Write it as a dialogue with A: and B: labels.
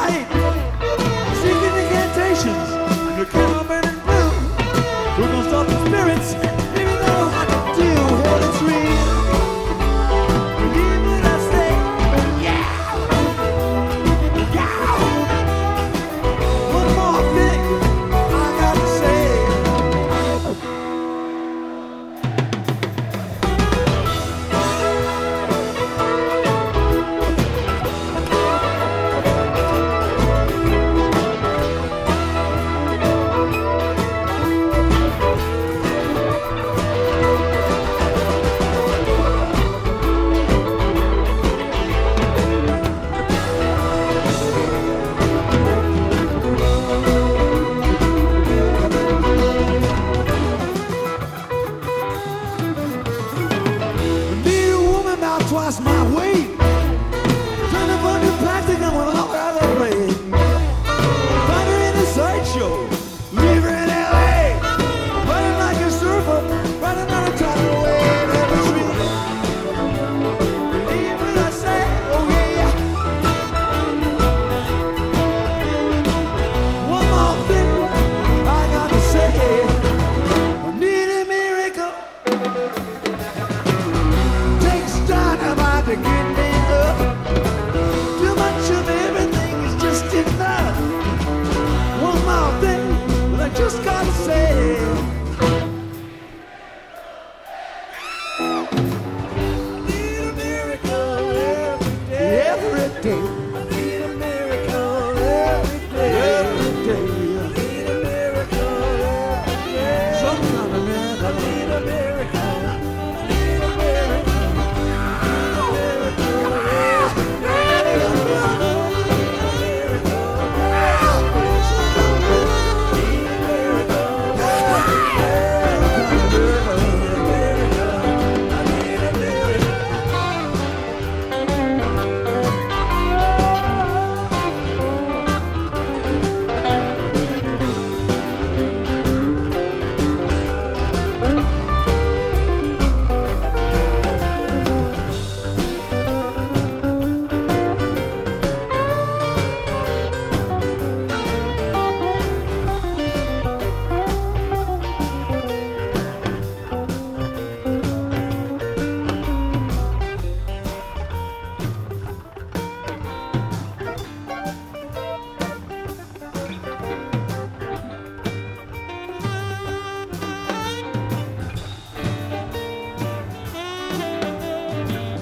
A: night, singing incantations, and the candle burning blue. We're gonna stop the spirits, even though I can do what it's real. Believe what I say, yeah, yeah. One more thing I got to say. Twice my weight, trying to find new plastic and went all out of play. Find her in a sideshow, leave her in LA, riding like a surfer, riding on a tidal wave every street. Believe what I say, oh yeah. One more thing I got to say, I need a miracle. To get me up, too much of everything is just enough. One more thing that I just gotta say. I need a miracle every day.